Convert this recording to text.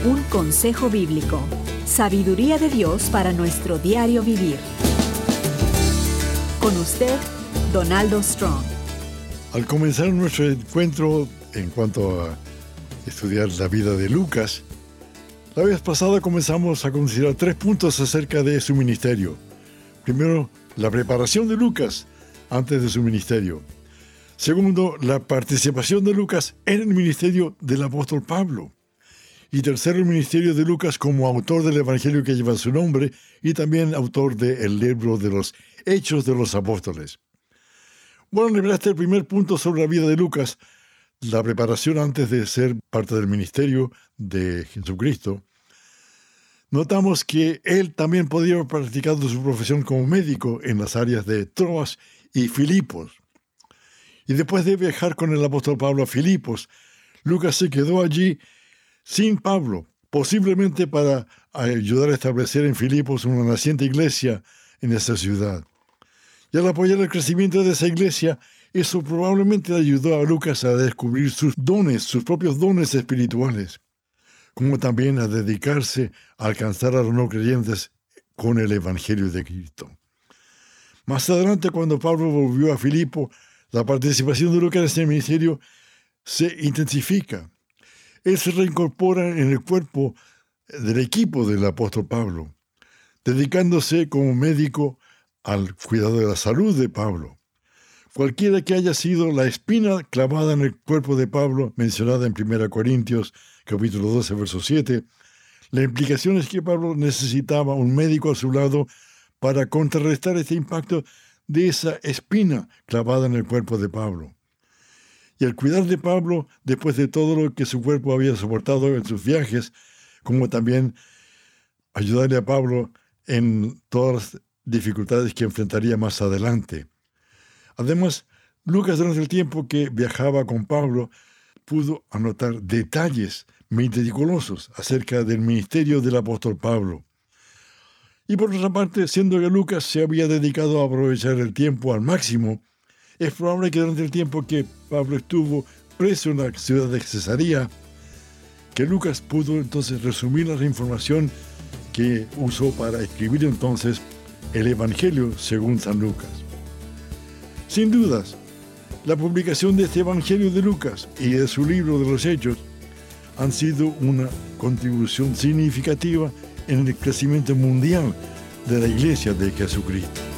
Un consejo bíblico. Sabiduría de Dios para nuestro diario vivir. Con usted, Donaldo Strong. Al comenzar nuestro encuentro en cuanto a estudiar la vida de Lucas, la vez pasada comenzamos a considerar 3 puntos acerca de su ministerio. Primero, la preparación de Lucas antes de su ministerio. Segundo, la participación de Lucas en el ministerio del apóstol Pablo. Y tercero, el ministerio de Lucas como autor del evangelio que lleva su nombre y también autor del libro de los Hechos de los Apóstoles. Bueno, revelaste el primer punto sobre la vida de Lucas, la preparación antes de ser parte del ministerio de Jesucristo. Notamos que él también podía haber practicado su profesión como médico en las áreas de Troas y Filipos. Y después de viajar con el apóstol Pablo a Filipos, Lucas se quedó allí sin Pablo, posiblemente para ayudar a establecer en Filipos una naciente iglesia en esa ciudad. Y al apoyar el crecimiento de esa iglesia, eso probablemente ayudó a Lucas a descubrir sus dones, sus propios dones espirituales, como también a dedicarse a alcanzar a los no creyentes con el evangelio de Cristo. Más adelante, cuando Pablo volvió a Filipo, la participación de Lucas en este ministerio se intensifica. Él se reincorpora en el cuerpo del equipo del apóstol Pablo, dedicándose como médico al cuidado de la salud de Pablo. Cualquiera que haya sido la espina clavada en el cuerpo de Pablo, mencionada en 1 Corintios capítulo 12, verso 7, la implicación es que Pablo necesitaba un médico a su lado para contrarrestar este impacto de esa espina clavada en el cuerpo de Pablo. Y al cuidar de Pablo, después de todo lo que su cuerpo había soportado en sus viajes, como también ayudarle a Pablo en todas las dificultades que enfrentaría más adelante. Además, Lucas, durante el tiempo que viajaba con Pablo, pudo anotar detalles meticulosos acerca del ministerio del apóstol Pablo. Y por otra parte, siendo que Lucas se había dedicado a aprovechar el tiempo al máximo, es probable que durante el tiempo que Pablo estuvo preso en la ciudad de Cesarea, que Lucas pudo entonces resumir la información que usó para escribir entonces el Evangelio según San Lucas. Sin dudas, la publicación de este Evangelio de Lucas y de su libro de los Hechos han sido una contribución significativa en el crecimiento mundial de la Iglesia de Jesucristo.